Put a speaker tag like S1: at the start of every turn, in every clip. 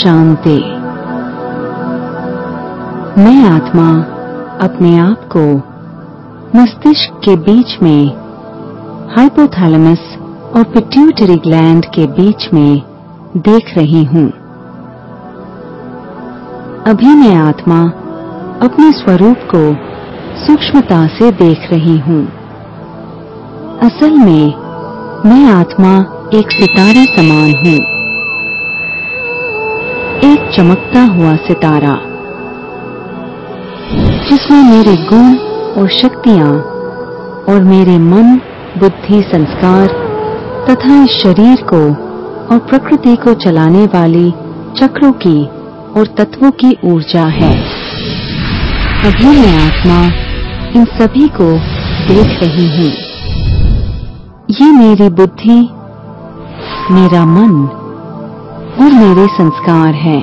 S1: शांति। मैं आत्मा अपने आप को मस्तिष्क के बीच में, हाइपोथैलेमस और पिट्यूटरी ग्लैंड के बीच में देख रही हूं। अभी मैं आत्मा अपने स्वरूप को सूक्ष्मता से देख रही हूं। असल में मैं आत्मा एक सितारे समान हूं, एक चमकता हुआ सितारा जिसमें मेरे गुण और शक्तियां और मेरे मन, बुद्धि, संस्कार तथा इस शरीर को और प्रकृति को चलाने वाली चक्रों की और तत्वों की ऊर्जा है। अभी मैं आत्मा इन सभी को देख रही हूं। ये मेरी बुद्धि, मेरा मन और मेरे संस्कार हैं।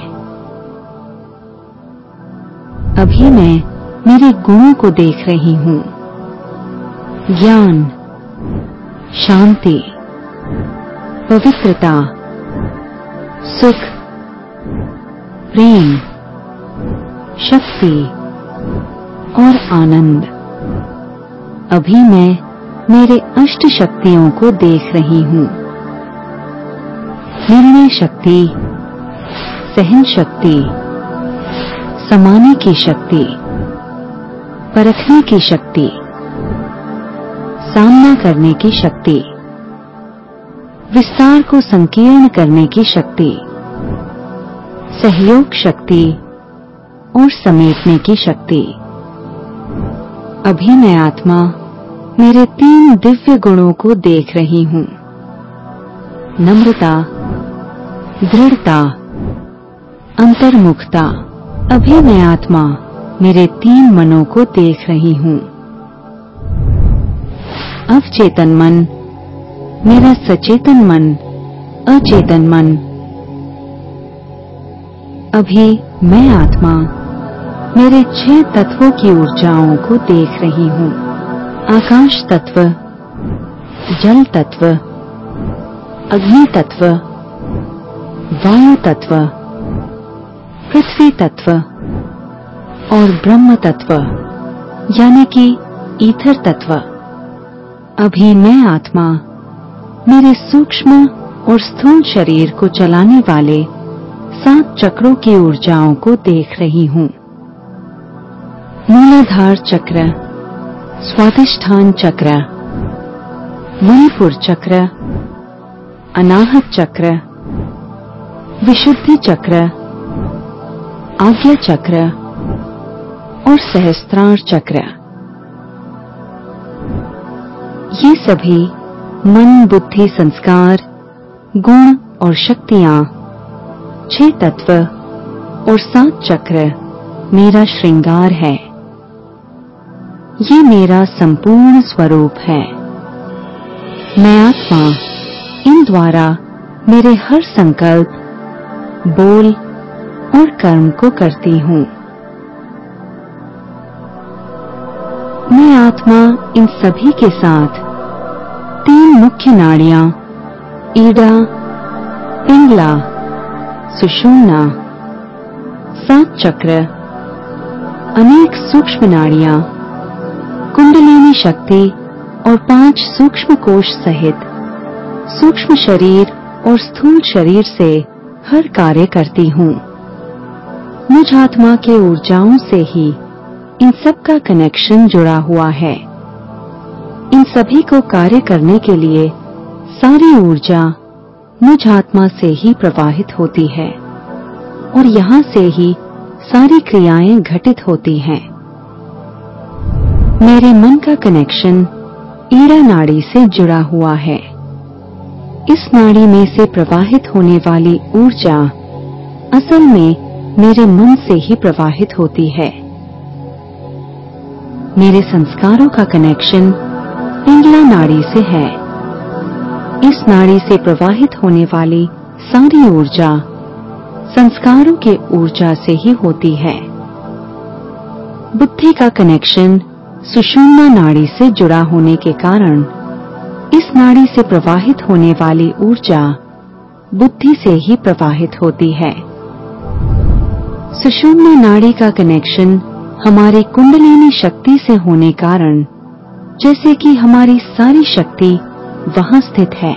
S1: अभी मैं मेरे गुणों को देख रही हूं। ज्ञान, शांति, पवित्रता, सुख, प्रेम, शक्ति और आनंद। अभी मैं मेरे अष्ट शक्तियों को देख रही हूं। निर्णय शक्ति, सहन शक्ति, समाने की शक्ति, परखने की शक्ति, सामना करने की शक्ति, विस्तार को संकीर्ण करने की शक्ति, सहयोग शक्ति और समेटने की शक्ति। अभी मैं आत्मा मेरे 3 दिव्य गुणों को देख रही हूं। नम्रता, दृढ़ता, अंतर्मुखता। अभी मैं आत्मा मेरे 3 मनों को देख रही हूं। अवचेतन मन, मेरा सचेतन मन, अचेतन मन। अभी मैं आत्मा मेरे 6 तत्वों की ऊर्जाओं को देख रही हूं। आकाश तत्व, जल तत्व, अग्नि तत्व, वायु तत्व, पृथ्वी तत्व और ब्रह्म तत्व यानी कि ईथर तत्व। अभी मैं आत्मा मेरे सूक्ष्म और स्थूल शरीर को चलाने वाले 7 चक्रों की ऊर्जाओं को देख रही हूं। मूलाधार चक्र, स्वादिष्ठान चक्र, मणिपुर चक्र, अनाहत चक्र, विशुद्धि चक्र, आज्ञा चक्र और सहस्त्रार चक्र। ये सभी मन, बुद्धि, संस्कार, गुण और शक्तियां, 6 तत्व और 7 चक्र मेरा श्रृंगार है। ये मेरा संपूर्ण स्वरूप है। मैं आत्मा इन द्वारा मेरे हर संकल्प, बोल और कर्म को करती हूं। मैं आत्मा इन सभी के साथ 3 मुख्य नाड़ियां, ईड़ा, पिंगला, सुषुम्ना, 7 चक्र, अनेक सूक्ष्म नाड़ियां, कुंडलिनी शक्ति और 5 सूक्ष्म कोश सहित सूक्ष्म शरीर और स्थूल शरीर से हर कार्य करती हूं। मुझ आत्मा के ऊर्जाओं से ही इन सब का कनेक्शन जुड़ा हुआ है। इन सभी को कार्य करने के लिए सारी ऊर्जा मुझ आत्मा से ही प्रवाहित होती है और यहां से ही सारी क्रियाएं घटित होती हैं। मेरे मन का कनेक्शन ईड़ा नाड़ी से जुड़ा हुआ है। इस नाड़ी में से प्रवाहित होने वाली ऊर्जा असल में मेरे मन से ही प्रवाहित होती है। मेरे संस्कारों का कनेक्शन पिंगला नाड़ी से है। इस नाड़ी से प्रवाहित होने वाली सारी ऊर्जा संस्कारों के ऊर्जा से ही होती है। बुद्धि का कनेक्शन सुषुम्ना नाड़ी से जुड़ा होने के कारण इस नाड़ी से प्रवाहित होने वाली ऊर्जा बुद्धि से ही प्रवाहित होती है। सुषुम्ना नाड़ी का कनेक्शन हमारी कुंडलिनी शक्ति से होने कारण जैसे कि हमारी सारी शक्ति वहां स्थित है।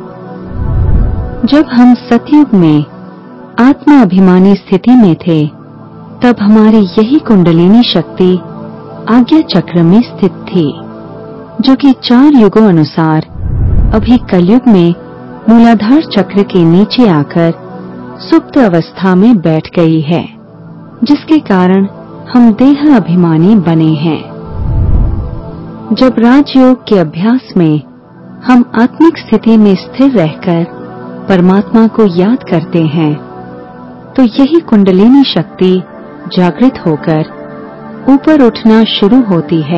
S1: जब हम सतयुग में आत्मा अभिमानी स्थिति में थे, तब हमारी यही कुंडलिनी शक्ति आज्ञा चक्र में स्थित थी, जो कि 4 युगों अनुसार अभी कलयुग में मूलाधार चक्र के नीचे आकर सुप्त अवस्था में बैठ गई है, जिसके कारण हम देह अभिमानी बने हैं। जब राजयोग के अभ्यास में हम आत्मिक स्थिति में स्थिर रहकर परमात्मा को याद करते हैं, तो यही कुंडलिनी शक्ति जागृत होकर ऊपर उठना शुरू होती है।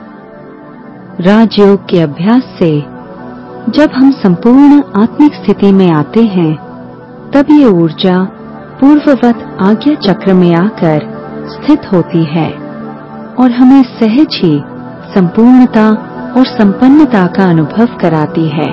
S1: राजयोग के अभ्यास से जब हम संपूर्ण आत्मिक स्थिति में आते हैं, तब ये ऊर्जा पूर्ववत आज्ञा चक्र में आकर स्थित होती है और हमें सहज ही संपूर्णता और संपन्नता का अनुभव कराती है।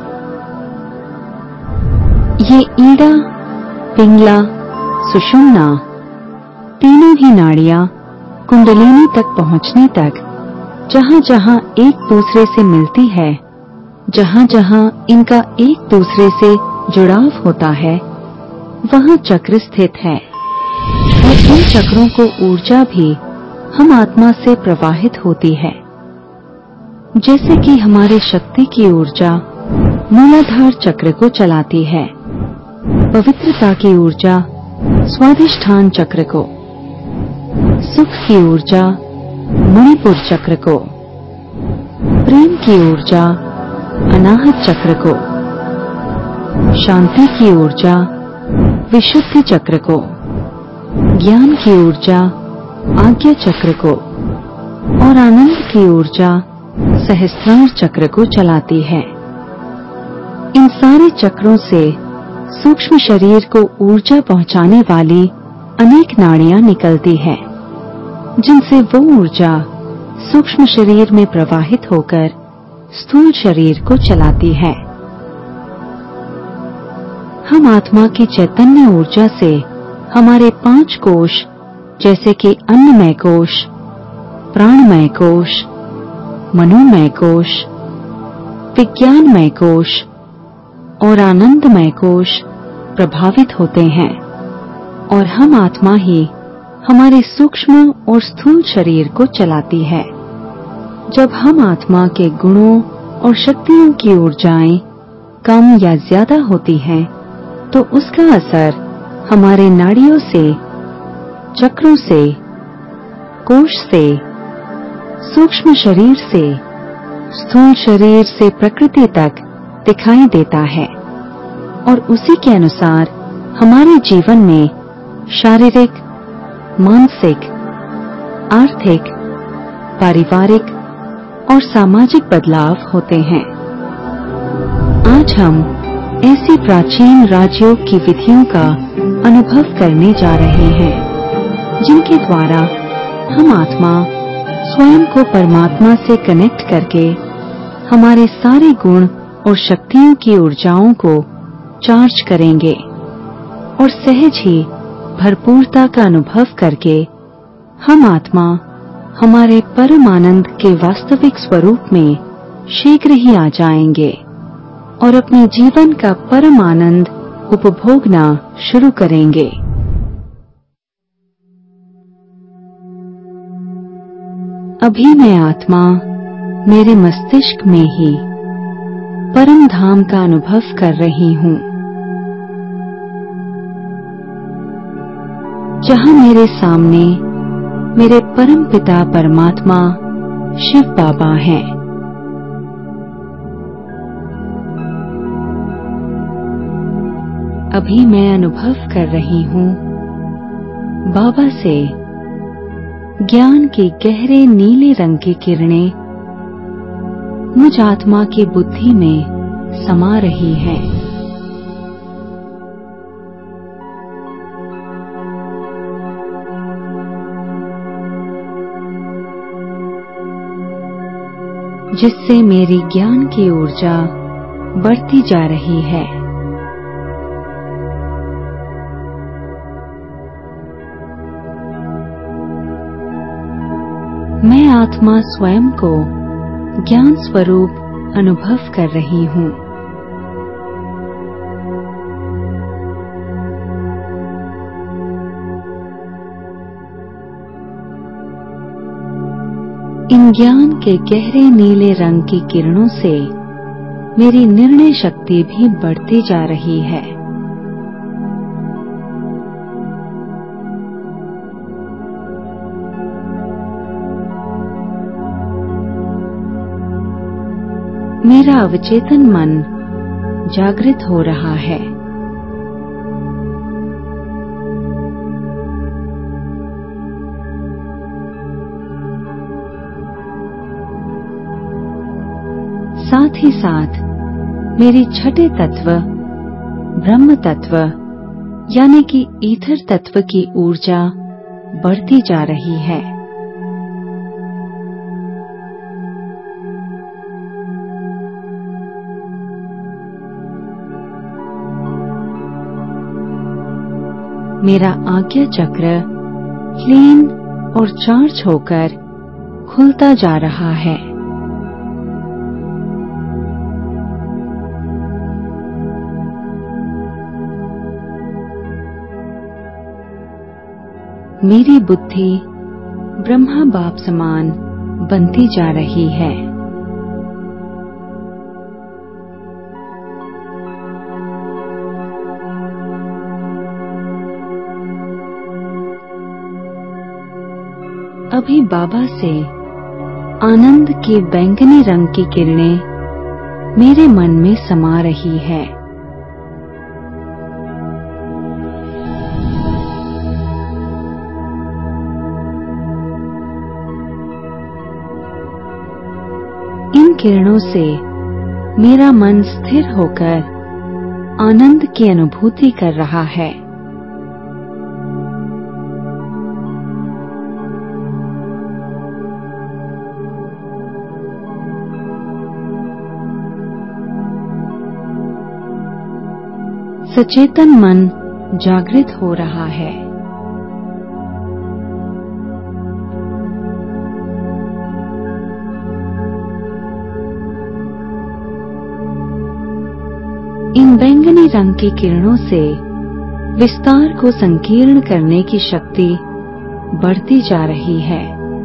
S1: ये ईड़ा, पिंगला, सुषुम्ना तीनों ही नाड़ियां कुंडलिनी तक पहुंचने तक जहां जहां एक दूसरे से मिलती है, जहां जहां इनका एक दूसरे से जुड़ाव होता है, वहां चक्र स्थित है और इन चक्रों को ऊर्जा भी हम आत्मा से प्रवाहित होती है। जैसे कि हमारी शक्ति की ऊर्जा मूलाधार चक्र को चलाती है, पवित्रता की ऊर्जा स्वाधिष्ठान चक्र को, सुख की ऊर्जा मणिपुर चक्र को, प्रेम की ऊर्जा अनाहत चक्र को, शांति की ऊर्जा विशुद्धि चक्र को, ज्ञान की ऊर्जा आज्ञा चक्र को और आनंद की ऊर्जा सहस्त्रार चक्र को चलाती है। इन सारे चक्रों से सूक्ष्म शरीर को ऊर्जा पहुंचाने वाली अनेक नाड़ियां निकलती है, जिनसे वो ऊर्जा सूक्ष्म शरीर में प्रवाहित होकर स्थूल शरीर को चलाती है। हम आत्मा की चैतन्य ऊर्जा से हमारे 5 कोश जैसे कि अन्नमय कोश, प्राणमय कोश, मनोमय कोश, विज्ञानमय कोश और आनंदमय कोश प्रभावित होते हैं और हम आत्मा ही हमारे सूक्ष्म और स्थूल शरीर को चलाती है। जब हम आत्मा के गुणों और शक्तियों की ऊर्जाएं कम या ज्यादा होती हैं, तो उसका असर हमारे नाड़ियों से, चक्रों से, कोश से, सूक्ष्म शरीर से, स्थूल शरीर से प्रकृति तक दिखाई देता है और उसी के अनुसार हमारे जीवन में शारीरिक, मानसिक, आर्थिक, पारिवारिक और सामाजिक बदलाव होते हैं। आज हम ऐसी प्राचीन राजयोग की विधियों का अनुभव करने जा रहे हैं, जिनके द्वारा हम आत्मा स्वयं को परमात्मा से कनेक्ट करके हमारे सारे गुण और शक्तियों की ऊर्जाओं को चार्ज करेंगे और सहज ही भरपूरता का अनुभव करके हम आत्मा हमारे परम आनंद के वास्तविक स्वरूप में शीघ्र ही आ जाएंगे और अपने जीवन का परम आनंद उपभोगना शुरू करेंगे। अभी मैं आत्मा मेरे मस्तिष्क में ही परम धाम का अनुभव कर रही हूँ, जहाँ मेरे सामने मेरे परम पिता परमात्मा शिव बाबा हैं। अभी मैं अनुभव कर रही हूँ बाबा से ज्ञान की गहरे नीले रंग की किरणें मुझ आत्मा की बुद्धि में समा रही हैं। जिससे मेरी ज्ञान की ऊर्जा बढ़ती जा रही है। मैं आत्मा स्वयं को ज्ञान स्वरूप अनुभव कर रही हूँ। इन ज्ञान के गहरे नीले रंग की किरणों से मेरी निर्णय शक्ति भी बढ़ती जा रही है। मेरा अवचेतन मन जागृत हो रहा है। साथ ही साथ मेरी छठे तत्व ब्रह्म तत्व यानी कि ईथर तत्व की ऊर्जा बढ़ती जा रही है। मेरा आज्ञा चक्र क्लीन और चार्ज होकर खुलता जा रहा है। मेरी बुद्धि ब्रह्मा बाप समान बनती जा रही है। अभी बाबा से आनंद की बैंगनी रंग की किरणें मेरे मन में समा रही है। इन किरणों से मेरा मन स्थिर होकर आनंद की अनुभूति कर रहा है। सचेतन मन जागृत हो रहा है। इन बैंगनी रंग की किरणों से विस्तार को संकीर्ण करने की शक्ति बढ़ती जा रही है।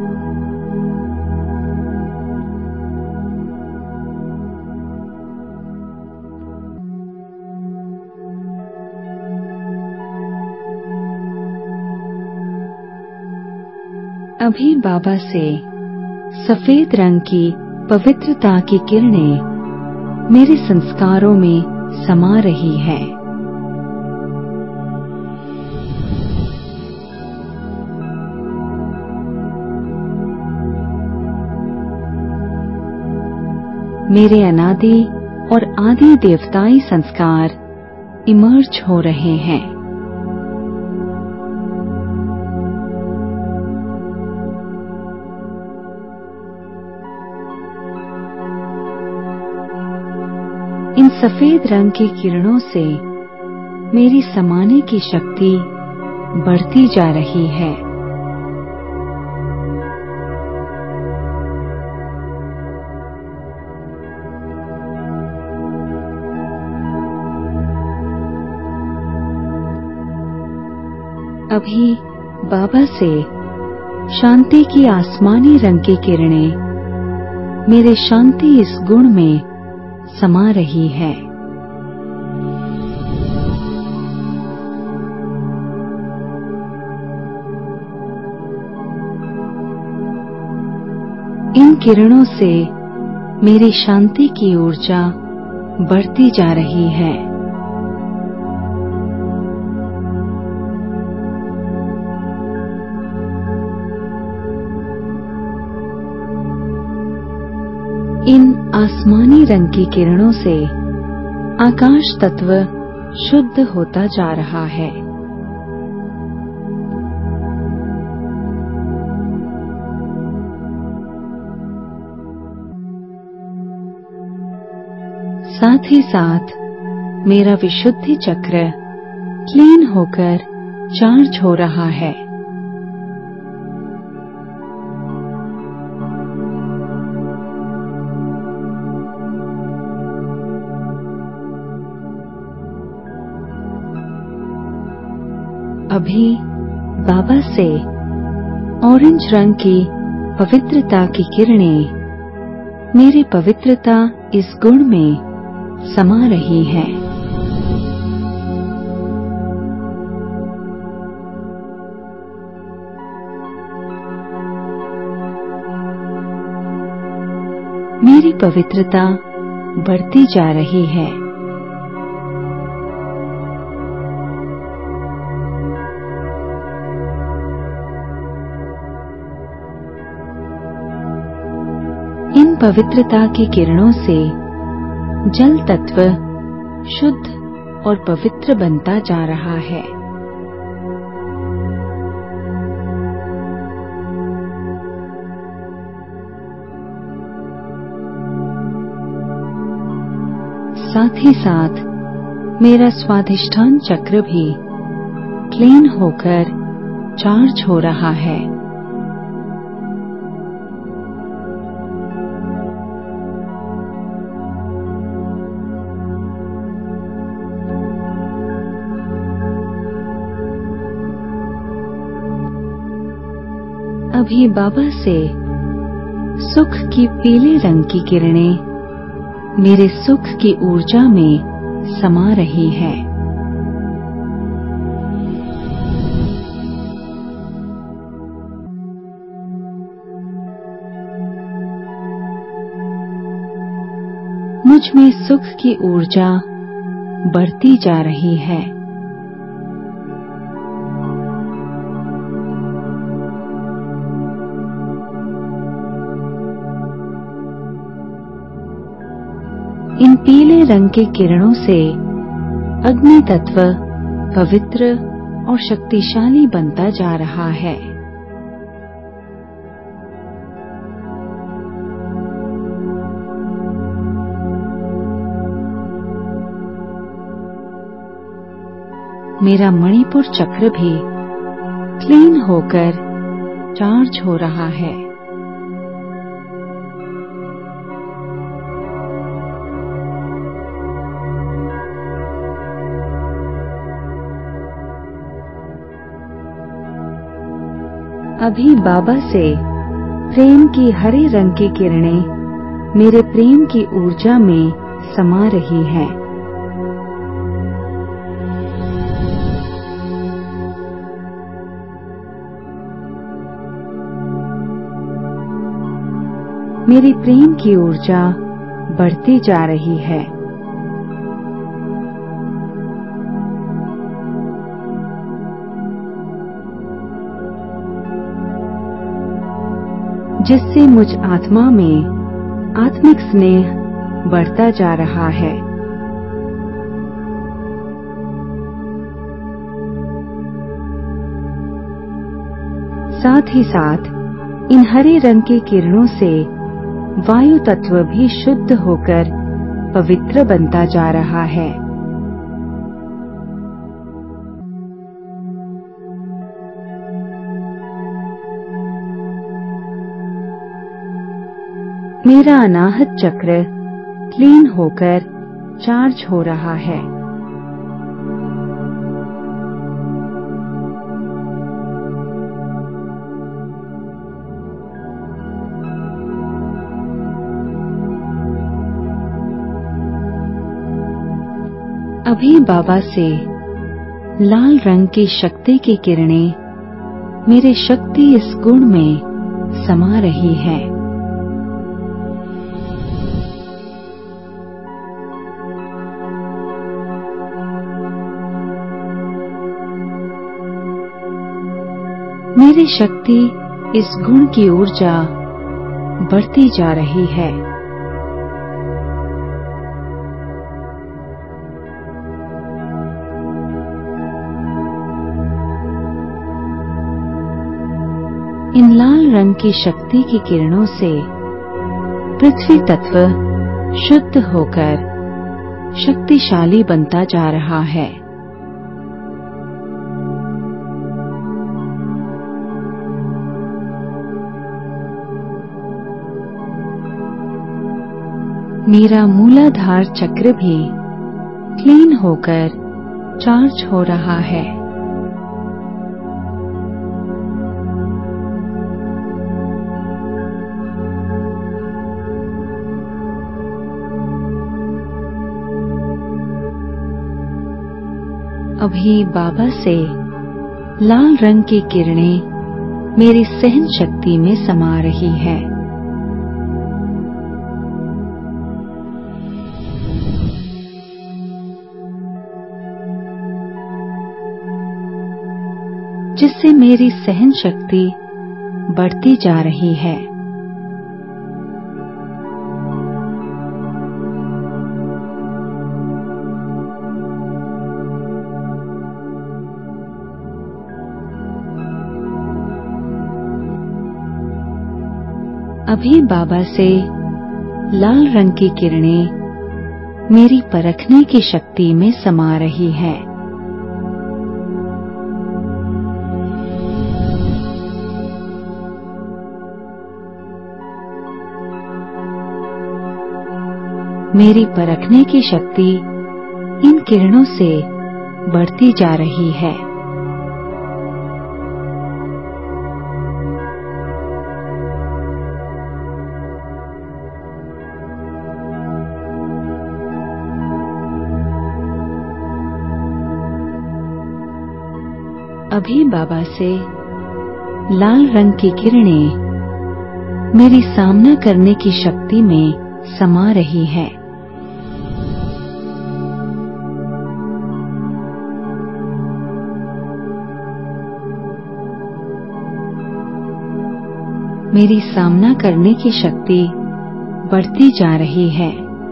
S1: अभी बाबा से सफेद रंग की पवित्रता की किरणें मेरे संस्कारों में समा रही है। मेरे अनादि और आदि देवताई संस्कार इमर्ज हो रहे हैं। इन सफेद रंग की किरणों से मेरी समाने की शक्ति बढ़ती जा रही है। अभी बाबा से शांति की आसमानी रंग की किरणें मेरे शांति इस गुण में समा रही है। इन किरणों से मेरी शांति की ऊर्जा बढ़ती जा रही है। इन आसमानी रंग की किरणों से आकाश तत्व शुद्ध होता जा रहा है। साथ ही साथ मेरा विशुद्धि चक्र क्लीन होकर चार्ज हो रहा है। अभी बाबा से ऑरेंज रंग की पवित्रता की किरणें मेरी पवित्रता इस गुण में समा रही हैं। मेरी पवित्रता बढ़ती जा रही है। इन पवित्रता की किरणों से जल तत्व शुद्ध और पवित्र बनता जा रहा है। साथ ही साथ मेरा स्वाधिष्ठान चक्र भी क्लीन होकर चार्ज हो रहा है। अभी बाबा से सुख की पीले रंग की किरणें मेरे सुख की ऊर्जा में समा रही है। मुझ में सुख की ऊर्जा बढ़ती जा रही है। इन पीले रंग के किरणों से अग्नि तत्व पवित्र और शक्तिशाली बनता जा रहा है। मेरा मणिपुर चक्र भी क्लीन होकर चार्ज हो रहा है। अभी बाबा से प्रेम की हरे रंग की किरणें मेरे प्रेम की ऊर्जा में समा रही हैं। मेरी प्रेम की ऊर्जा बढ़ती जा रही है। जिससे मुझ आत्मा में आत्मिक स्नेह बढ़ता जा रहा है। साथ ही साथ इन हरे रंग की किरणों से वायु तत्व भी शुद्ध होकर पवित्र बनता जा रहा है। मेरा अनाहत चक्र क्लीन होकर चार्ज हो रहा है। अभी बाबा से लाल रंग की शक्ति की किरणें मेरे शक्ति इस गुण में समा रही हैं। मेरी शक्ति इस गुण की ऊर्जा बढ़ती जा रही है। इन लाल रंग की शक्ति की किरणों से पृथ्वी तत्व शुद्ध होकर शक्तिशाली बनता जा रहा है। मेरा मूलाधार चक्र भी क्लीन होकर चार्ज हो रहा है। अभी बाबा से लाल रंग की किरणें मेरी सहन शक्ति में समा रही है। जिससे मेरी सहन शक्ति बढ़ती जा रही है। अभी बाबा से लाल रंग की किरणें मेरी परखने की शक्ति में समा रही है। मेरी परखने की शक्ति इन किरणों से बढ़ती जा रही है। अभी बाबा से लाल रंग की किरणें मेरी सामना करने की शक्ति में समा रही है। मेरी सामना करने की शक्ति बढ़ती जा रही है।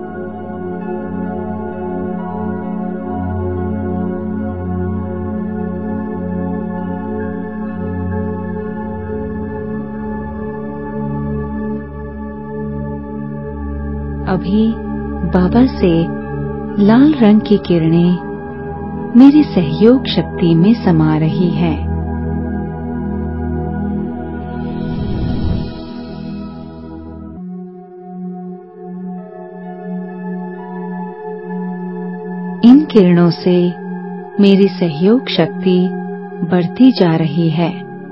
S1: अभी बाबा से लाल रंग की किरणें मेरी सहयोग शक्ति में समा रही है। इन किरणों से मेरी सहयोग शक्ति बढ़ती जा रही है।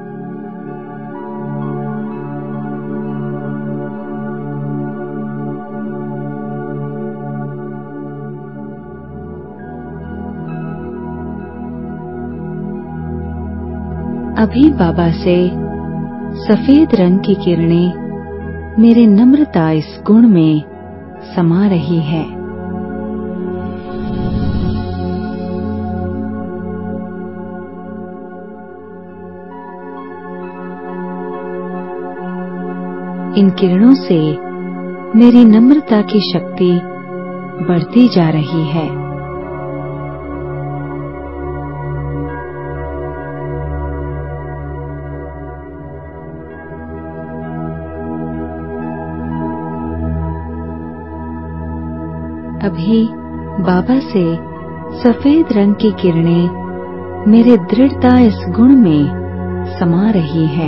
S1: अभी बाबा से सफेद रंग की किरणें मेरे नम्रता इस गुण में समा रही है। इन किरणों से मेरी नम्रता की शक्ति बढ़ती जा रही है। अभी बाबा से सफेद रंग की किरणें मेरे दृढ़ता इस गुण में समा रही है।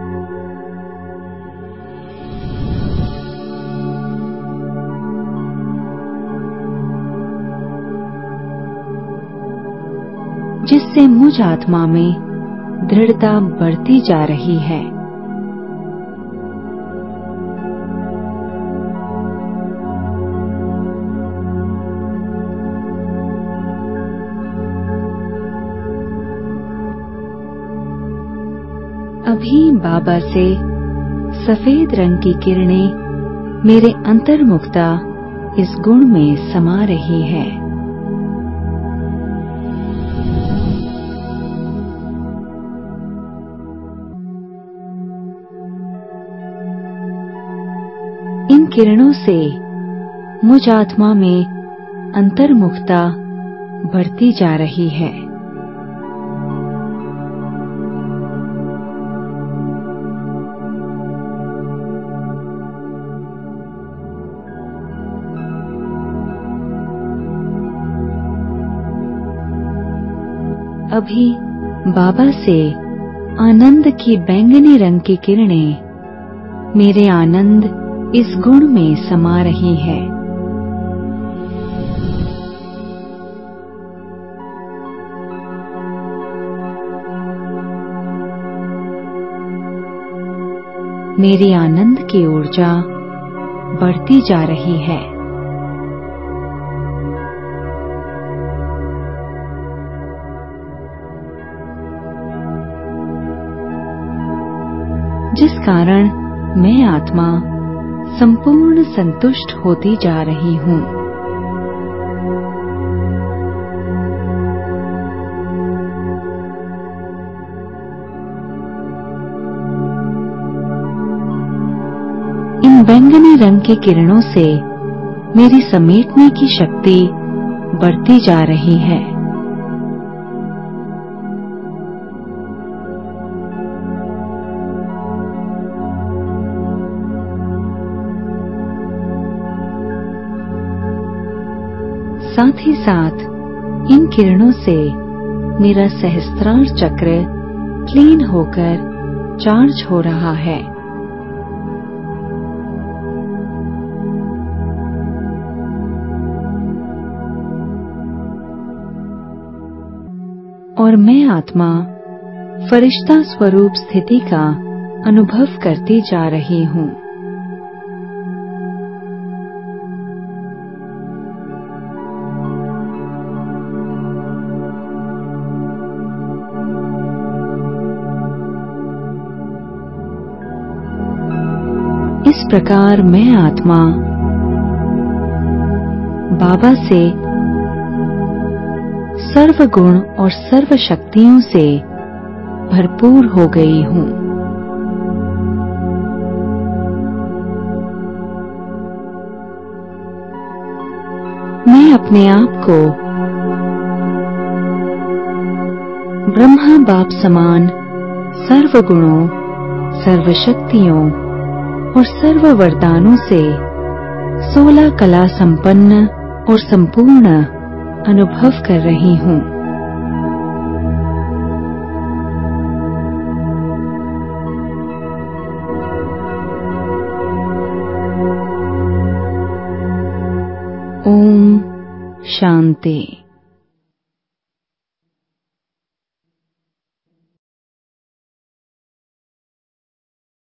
S1: जिससे मुझ आत्मा में दृढ़ता बढ़ती जा रही है। अभी बाबा से सफेद रंग की किरणें मेरे अंतर्मुखता इस गुण में समा रही है। इन किरणों से मुझ आत्मा में अंतर्मुखता बढ़ती जा रही है। अभी बाबा से आनंद की बैंगनी रंग की किरणें मेरे आनंद इस गुण में समा रही है। मेरी आनंद की ऊर्जा बढ़ती जा रही है। जिस कारण मैं आत्मा संपूर्ण संतुष्ट होती जा रही हूँ। इन बैंगनी रंग की किरणों से मेरी समेटने की शक्ति बढ़ती जा रही है। साथ ही साथ इन किरणों से मेरा सहस्त्रार चक्र क्लीन होकर चार्ज हो रहा है। और मैं आत्मा फरिश्ता स्वरूप स्थिति का अनुभव करती जा रही हूँ। इस प्रकार मैं आत्मा बाबा से सर्व गुण और सर्व शक्तियों से भरपूर हो गई हूँ। मैं अपने आप को ब्रह्मा बाप समान सर्व गुणों, सर्व शक्तियों और सर्व वरदानों से 16 कला संपन्न और संपूर्ण अनुभव कर रही हूँ। ओम शांति।